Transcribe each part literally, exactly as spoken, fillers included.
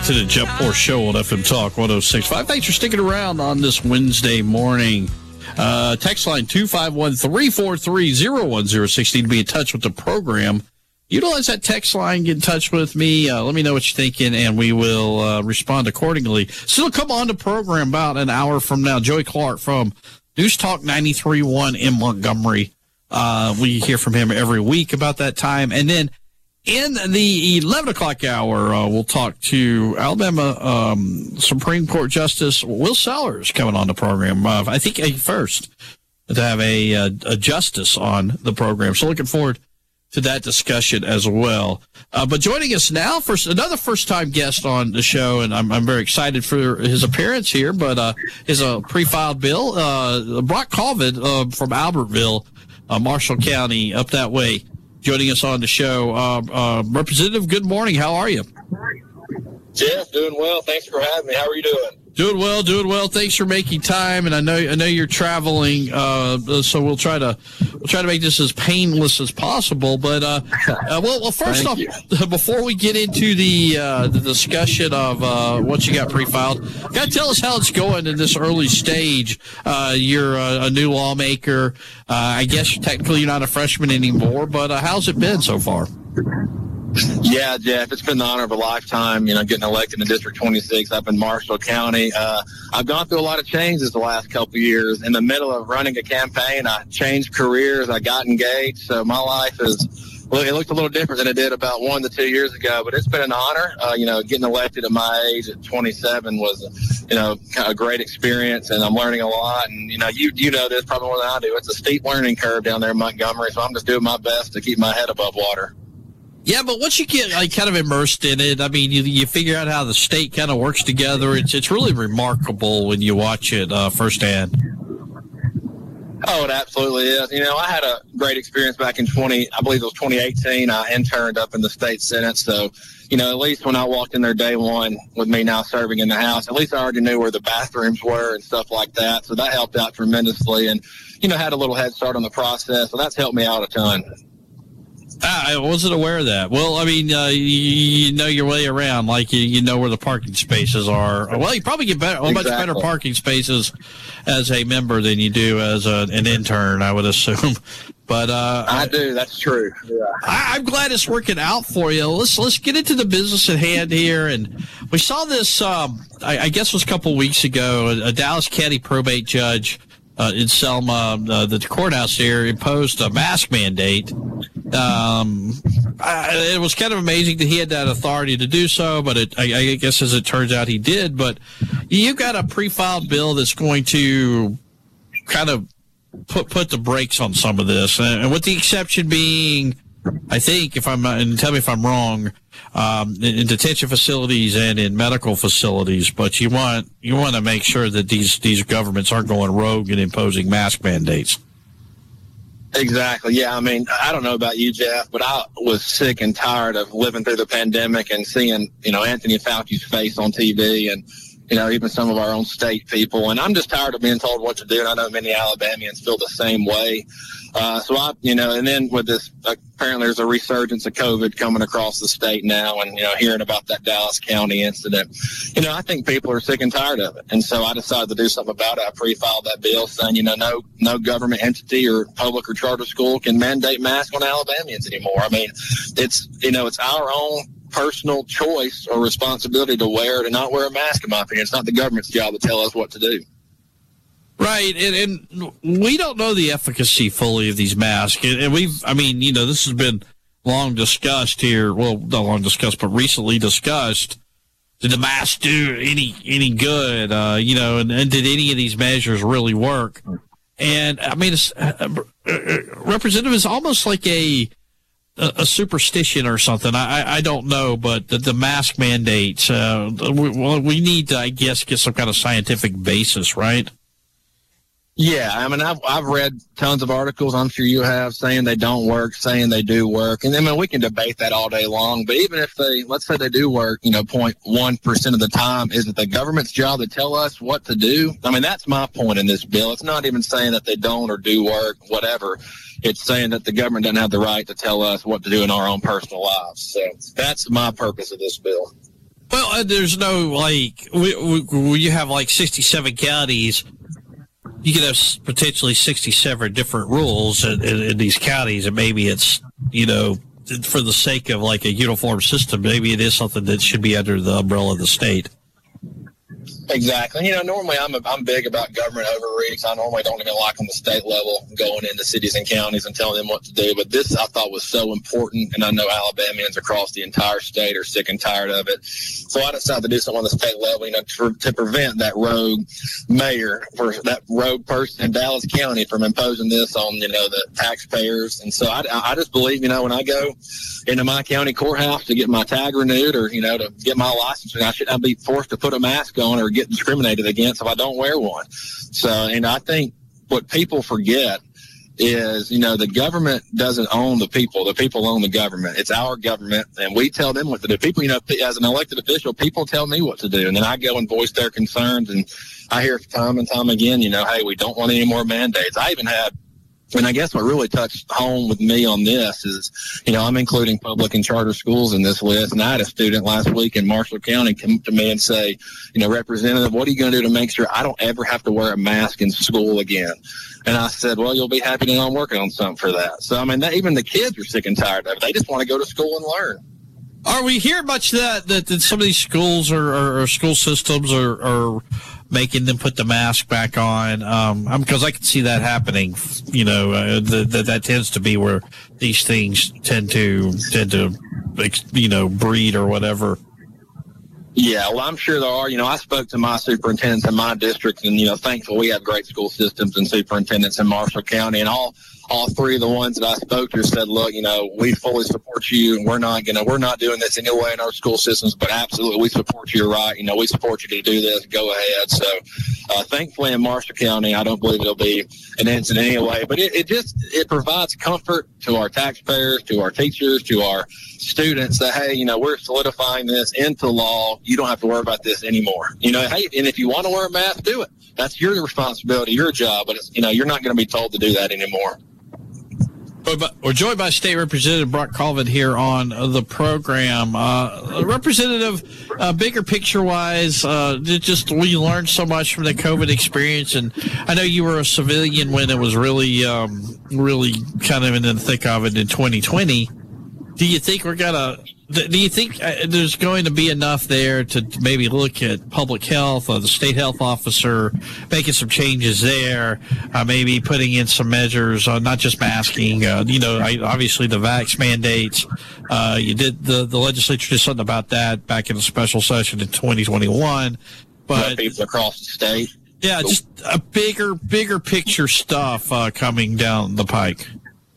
to the Jeff Poor Show on F M Talk one oh six point five. Thanks for sticking around on this Wednesday morning. Uh, text line two five one, three four three, oh one oh six to be in touch with the program. Utilize that text line, get in touch with me. Uh, let me know what you're thinking, and we will uh, respond accordingly. So it'll come on the program about an hour from now. Joey Clark from News Talk ninety-three point one in Montgomery. Uh, we hear from him every week about that time. And then in the eleven o'clock hour, uh, we'll talk to Alabama um, Supreme Court Justice Will Sellers coming on the program. Uh, I think a first to have a, a, a justice on the program. So looking forward to that discussion as well. Uh, but joining us now for another first-time guest on the show, and I'm, I'm very excited for his appearance here, but uh, is a pre-filed bill. Uh, Brock Colvin uh, from Albertville, uh, Marshall County, up that way. Joining us on the show. Uh, uh, Representative, good morning. How are you? Jeff, doing well. Thanks for having me. How are you doing? Doing well, doing well. Thanks for making time. And I know I know you're traveling, uh, so we'll try to we'll try to make this as painless as possible. But uh, uh, well, well, first off, you. before we get into the uh, the discussion of uh, what you got pre-filed, got to tell us how it's going in this early stage. Uh, you're a, a new lawmaker. Uh, I guess technically you're not a freshman anymore, but uh, how's it been so far? Yeah, Jeff, it's been the honor of a lifetime, you know, getting elected in District twenty-six up in Marshall County. Uh, I've gone through a lot of changes the last couple of years. In the middle of running a campaign, I changed careers, I got engaged, so my life is, well, it looked a little different than it did about one to two years ago, but it's been an honor. Uh, you know, getting elected at my age at twenty-seven was, you know, a great experience, and I'm learning a lot. And, you know, you you know this probably more than I do. It's a steep learning curve down there in Montgomery, so I'm just doing my best to keep my head above water. Yeah, but once you get like kind of immersed in it, I mean, you you figure out how the state kind of works together. It's it's really remarkable when you watch it uh, firsthand. Oh, it absolutely is. You know, I had a great experience back in twenty, I believe it was twenty eighteen. I interned up in the state Senate, so you know, at least when I walked in there day one with me now serving in the House, at least I already knew where the bathrooms were and stuff like that. So that helped out tremendously, and you know, had a little head start on the process. So that's helped me out a ton. I wasn't aware of that. Well, I mean, uh, you, you know your way around, like you, you know where the parking spaces are. Well, you probably get better, exactly. much better parking spaces as a member than you do as a, an intern, I would assume. But uh, I do. That's true. Yeah. I, I'm glad it's working out for you. Let's let's get into the business at hand here. And we saw this. Um, I, I guess it was a couple weeks ago. A, a Dallas County probate judge. Uh, in Selma, uh, the courthouse here, imposed a mask mandate. Um, I, it was kind of amazing that he had that authority to do so, but it, I, I guess as it turns out he did. But you've got a pre-filed bill that's going to kind of put put the brakes on some of this, and with the exception being, I think, if I'm and tell me if I'm wrong, um, in, in detention facilities and in medical facilities. But you want you want to make sure that these these governments aren't going rogue and imposing mask mandates. Exactly. Yeah. I mean, I don't know about you, Jeff, but I was sick and tired of living through the pandemic and seeing, you know, Anthony Fauci's face on T V and, you know, even some of our own state people. And I'm just tired of being told what to do. And I know many Alabamians feel the same way. Uh, so I, you know, and then with this, uh, apparently there's a resurgence of COVID coming across the state now, and, you know, hearing about that Dallas County incident, you know, I think people are sick and tired of it. And so I decided to do something about it. I pre-filed that bill saying, you know, no, no government entity or public or charter school can mandate masks on Alabamians anymore. I mean, it's, you know, it's our own personal choice or responsibility to wear or to not wear a mask, in my opinion. It's not the government's job to tell us what to do. Right, and, and we don't know the efficacy fully of these masks. And we've, I mean, you know, this has been long discussed here. Well, not long discussed, but recently discussed. Did the mask do any any good? Uh, you know, and, and did any of these measures really work? And I mean, it's, uh, uh, Representative, is almost like a a superstition or something. I, I don't know, but the, the mask mandates, uh, we, well, we need to, I guess, get some kind of scientific basis, right? Yeah, I mean, I've I've read tons of articles, I'm sure you have, saying they don't work, saying they do work. And I mean, we can debate that all day long. But even if they, let's say they do work, you know, zero point one percent of the time, is it the government's job to tell us what to do? I mean, that's my point in this bill. It's not even saying that they don't or do work, whatever. It's saying that the government doesn't have the right to tell us what to do in our own personal lives. So that's my purpose of this bill. Well, uh, there's no, like, we, we, we, you have like sixty-seven counties. You could have potentially sixty-seven different rules in, in, in these counties, and maybe it's, you know, for the sake of like a uniform system, maybe it is something that should be under the umbrella of the state. Exactly. You know, normally I'm a, I'm big about government overreach. I normally don't even like on the state level going into cities and counties and telling them what to do. But this I thought was so important, and I know Alabamians across the entire state are sick and tired of it. So I decided to do something on the state level, you know, to, to prevent that rogue mayor or that rogue person in Dallas County from imposing this on, you know, the taxpayers. And so I, I just believe, you know, when I go into my county courthouse to get my tag renewed or, you know, to get my license, I should not be forced to put a mask on or get discriminated against if I don't wear one. So, and I think what people forget is, you know, the government doesn't own the people. The people own the government. It's our government, and we tell them what to do. People, you know, as an elected official, people tell me what to do, and then I go and voice their concerns, and I hear time and time again, you know, hey, we don't want any more mandates. I even had And I guess what really touched home with me on this is, you know, I'm including public and charter schools in this list. And I had a student last week in Marshall County come to me and say, you know, Representative, what are you going to do to make sure I don't ever have to wear a mask in school again? And I said, well, you'll be happy to know I'm working on something for that. So, I mean, that, even the kids are sick and tired of it. They just want to go to school and learn. Are we hearing much that, that, that some of these schools or, or, or school systems are, are making them put the mask back on? Um, because I can see that happening. You know, uh, the, the, that tends to be where these things tend to tend to, you know, breed or whatever. Yeah, well, I'm sure there are. You know, I spoke to my superintendents in my district, and, you know, thankfully we have great school systems and superintendents in Marshall County, and all all three of the ones that I spoke to said, look, you know, we fully support you, and we're not going to, we're not doing this anyway in our school systems, but absolutely we support you, right? You know, we support you to do this. Go ahead. So, uh, thankfully in Marshall County, I don't believe it'll be an incident anyway, but it, it just, it provides comfort to our taxpayers, to our teachers, to our students that, hey, you know, we're solidifying this into law. You don't have to worry about this anymore. You know, hey, and if you want to wear a mask, do it. That's your responsibility, your job, but it's, you know, you're not going to be told to do that anymore. We're joined by State Representative Brock Colvin here on the program. Uh, Representative, uh, bigger picture-wise, uh, just we learned so much from the COVID experience, and I know you were a civilian when it was really, um, really kind of in the thick of it in twenty twenty. Do you think we're gonna? Do you think there's going to be enough there to maybe look at public health, or the state health officer making some changes there, uh, maybe putting in some measures on not just masking, uh, you know, obviously the vax mandates. Uh, you did the, the legislature did something about that back in a special session in twenty twenty-one, but people across the state. Yeah, just a bigger, bigger picture stuff uh, coming down the pike.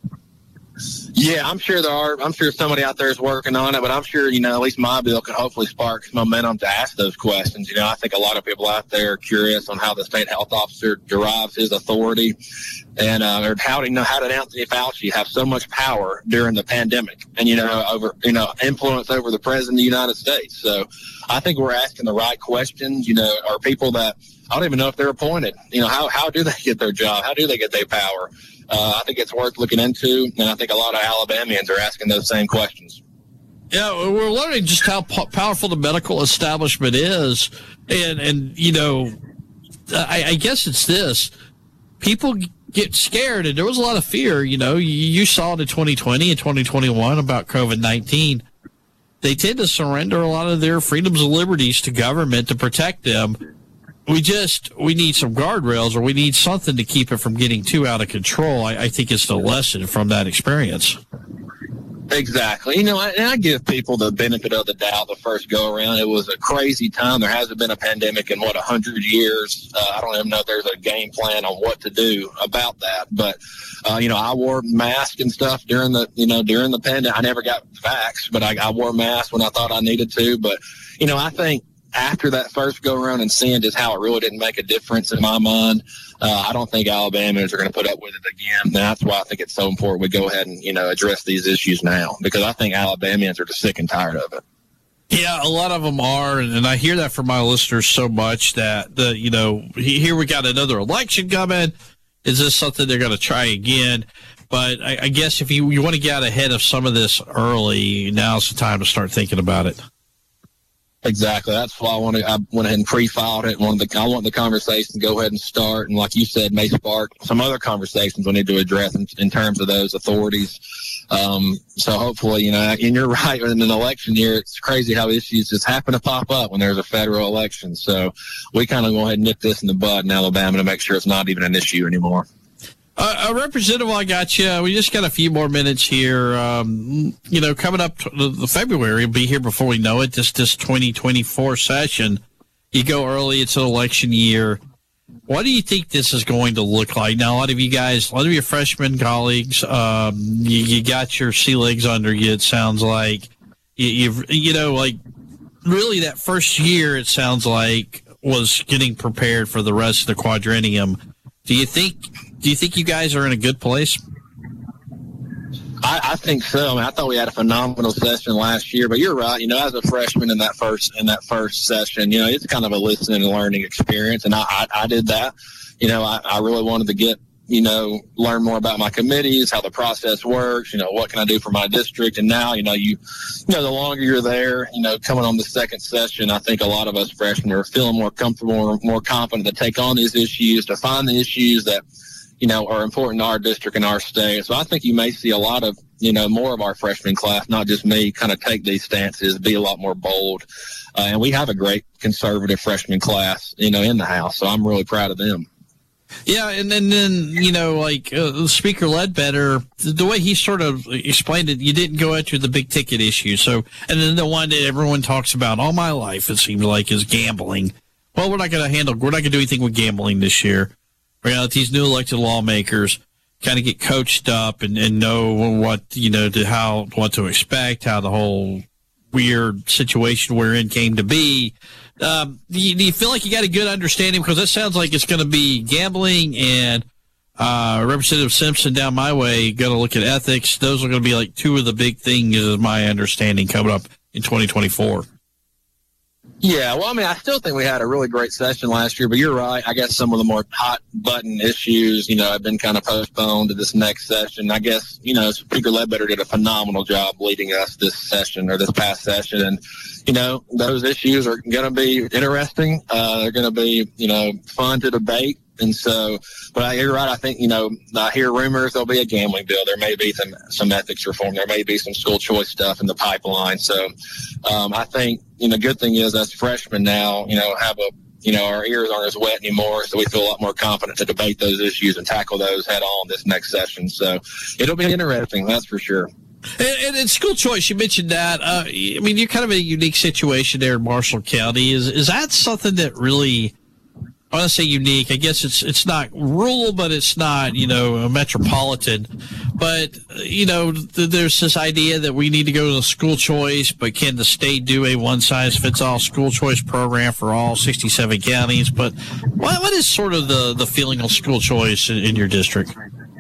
Yeah, I'm sure there are. I'm sure somebody out there is working on it, but I'm sure, you know, at least my bill can hopefully spark momentum to ask those questions. You know, I think a lot of people out there are curious on how the state health officer derives his authority, and uh, or how do you know how did Anthony Fauci have so much power during the pandemic, and you know, over you know, influence over the president of the United States. So, I think we're asking the right questions. You know, are people that I don't even know if they're appointed. You know, how how do they get their job? How do they get their power? Uh, I think it's worth looking into, and I think a lot of Alabamians are asking those same questions. Yeah, we're learning just how po- powerful the medical establishment is, and and you know, I, I guess it's this: people get scared, and there was a lot of fear. You know, you, you saw it in twenty twenty and twenty twenty-one about COVID nineteen. They tend to surrender a lot of their freedoms and liberties to government to protect them. We just, we need some guardrails, or we need something to keep it from getting too out of control. I, I think it's the lesson from that experience. Exactly. You know, I, and I give people the benefit of the doubt the first go around. It was a crazy time. There hasn't been a pandemic in, what, one hundred years. Uh, I don't even know if there's a game plan on what to do about that. But, uh, you know, I wore masks and stuff during the, you know, during the pandemic. I never got vaxxed, but I, I wore masks when I thought I needed to. But, you know, I think after that first go around and seeing just how it really didn't make a difference in my mind, uh, I don't think Alabamians are going to put up with it again. And that's why I think it's so important we go ahead and, you know, address these issues now, because I think Alabamians are just sick and tired of it. Yeah, a lot of them are, and I hear that from my listeners so much that, the you know, here we got another election coming. Is this something they're going to try again? But I, I guess if you, you want to get ahead of some of this early, now's the time to start thinking about it. Exactly. That's why I wanted. I went ahead and pre-filed it. Wanted the, I want the conversation to go ahead and start. And like you said, may spark some other conversations we need to address in, in terms of those authorities. Um, so hopefully, you know, and you're right. In an election year, it's crazy how issues just happen to pop up when there's a federal election. So we kind of go ahead and nip this in the bud in Alabama to make sure it's not even an issue anymore. Uh, uh, Representative, I got you. We just got a few more minutes here. Um, you know, coming up to the, the February, will be here before we know it. This this twenty twenty-four session, you go early. It's an election year. What do you think this is going to look like? Now, a lot of you guys, a lot of your freshman colleagues, um, you, you got your sea legs under you. It sounds like you, you've, you know, like really that first year. It sounds like was getting prepared for the rest of the quadrennium. Do you think? Do you think you guys are in a good place? I, I think so. I mean, I thought we had a phenomenal session last year, but you're right. You know, as a freshman in that first in that first session, you know, it's kind of a listening and learning experience, and I, I, I did that. You know, I, I really wanted to get, you know, learn more about my committees, how the process works. You know, what can I do for my district? And now, you know, you, you know, the longer you're there, you know, coming on the second session, I think a lot of us freshmen are feeling more comfortable, more confident to take on these issues, to find the issues that, you know, are important to our district and our state. So I think you may see a lot of, you know, more of our freshman class, not just me, kind of take these stances, be a lot more bold. Uh, and we have a great conservative freshman class, you know, in the House. So I'm really proud of them. Yeah, and then, then you know, like uh, Speaker Ledbetter, the way he sort of explained it, you didn't go after the big ticket issue. So, and then the one that everyone talks about all my life, it seems like, is gambling. Well, we're not going to handle, we're not going to do anything with gambling this year. We're going to let these new elected lawmakers kind of get coached up and, and know what, you know, to how, what to expect, how the whole weird situation we're in came to be. Um, do, you, do you feel like you got a good understanding? Because that sounds like it's going to be gambling and uh, Representative Simpson down my way going to look at ethics. Those are going to be like two of the big things, is my understanding, coming up in twenty twenty-four. Yeah, well, I mean, I still think we had a really great session last year, but you're right. I guess some of the more hot button issues, you know, have been kind of postponed to this next session. I guess, you know, Speaker Ledbetter did a phenomenal job leading us this session or this past session. And, you know, those issues are going to be interesting. Uh, they're going to be, you know, fun to debate. And so, but I, you're right. I think, you know, I hear rumors there'll be a gambling bill. There may be some, some ethics reform. There may be some school choice stuff in the pipeline. So um, I think, you know, the good thing is as freshmen now, you know, have a, you know, our ears aren't as wet anymore. So we feel a lot more confident to debate those issues and tackle those head on this next session. So it'll be interesting. That's for sure. And, and, and school choice, you mentioned that. Uh, I mean, you're kind of in a unique situation there in Marshall County. Is, is that something that really, I want to say unique. I guess it's it's not rural, but it's not, you know, a metropolitan. But, you know, th- there's this idea that we need to go to the school choice, but can the state do a one-size-fits-all school choice program for all sixty-seven counties? But what, what is sort of the, the feeling of school choice in, in your district?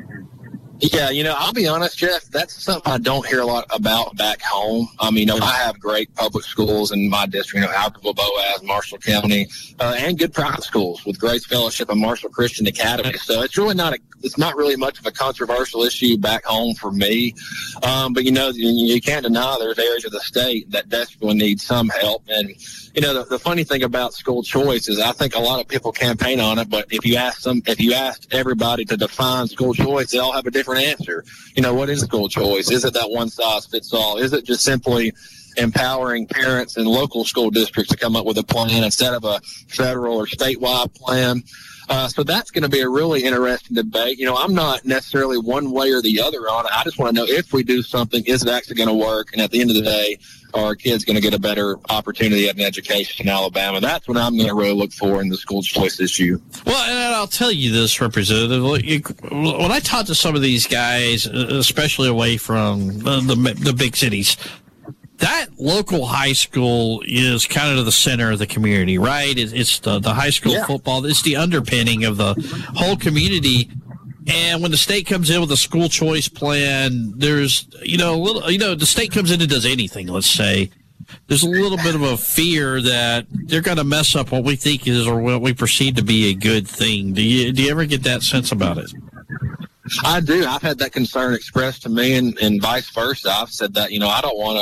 Yeah, you know, I'll be honest, Jeff, that's something I don't hear a lot about back home. I mean, you know, I have great public schools in my district, you know, Albertville, Boaz, Marshall County, uh, and good private schools with Grace Fellowship and Marshall Christian Academy. So it's really not a, it's not really much of a controversial issue back home for me. Um, but, you know, you, you can't deny there's areas of the state that desperately need some help. And, you know, the, the funny thing about school choice is I think a lot of people campaign on it, but if you ask them, if you ask everybody to define school choice, they all have a different answer. You know, what is school choice? Is it that one size fits all? Is it just simply empowering parents and local school districts to come up with a plan instead of a federal or statewide plan? Uh, so that's going to be a really interesting debate. You know, I'm not necessarily one way or the other on it. I just want to know if we do something, is it actually going to work? And at the end of the day, are our kids going to get a better opportunity at an education in Alabama? That's what I'm going to really look for in the school choice issue. Well, and I'll tell you this, Representative. When I talk to some of these guys, especially away from the, the, the big cities, that local high school is kind of the center of the community, right? It's, it's the, the high school yeah. football. It's the underpinning of the whole community. And when the state comes in with a school choice plan, there's, you know, a little, you know, the state comes in and does anything, let's say. There's a little bit of a fear that they're going to mess up what we think is or what we perceive to be a good thing. Do you, do you ever get that sense about it? I do. I've had that concern expressed to me and, and vice versa. I've said that, you know, I don't want to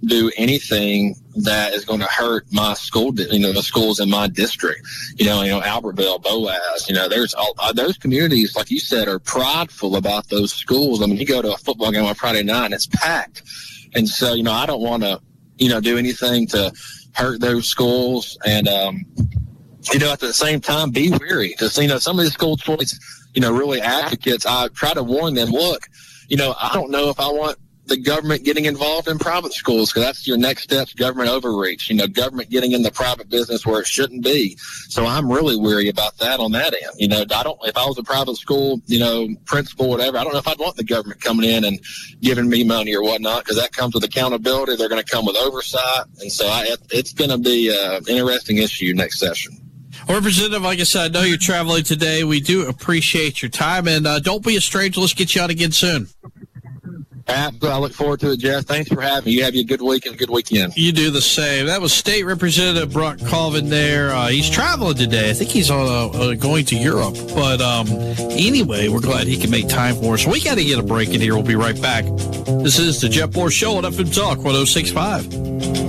do anything that is going to hurt my school, you know, the schools in my district. You know, you know, Albertville, Boaz, you know, there's all, uh, those communities, like you said, are prideful about those schools. I mean, you go to a football game on Friday night and it's packed. And so, you know, I don't want to, you know, do anything to hurt those schools. And, um, you know, at the same time, be wary. Because, you know, some of the school choice, you know, really advocates, I try to warn them, look, you know, I don't know if I want the government getting involved in private schools, because that's your next step, government overreach, you know, government getting in the private business where it shouldn't be. So I'm really weary about that on that end. You know, I don't, if I was a private school, you know, principal, whatever, I don't know if I'd want the government coming in and giving me money or whatnot, because that comes with accountability. They're going to come with oversight. And so I, it's going to be an interesting issue next session. Well, Representative, like I said, I know you're traveling today. We do appreciate your time, and uh, don't be a stranger. Let's get you out again soon. Absolutely. I look forward to it, Jeff. Thanks for having me. You have a good week and a good weekend. You do the same. That was State Representative Brock Colvin there. Uh, he's traveling today. I think he's on uh, uh, going to Europe. But um, anyway, we're glad he can make time for us. We got to get a break in here. We'll be right back. This is the Jeff Moore Show on F M Talk one oh six point five.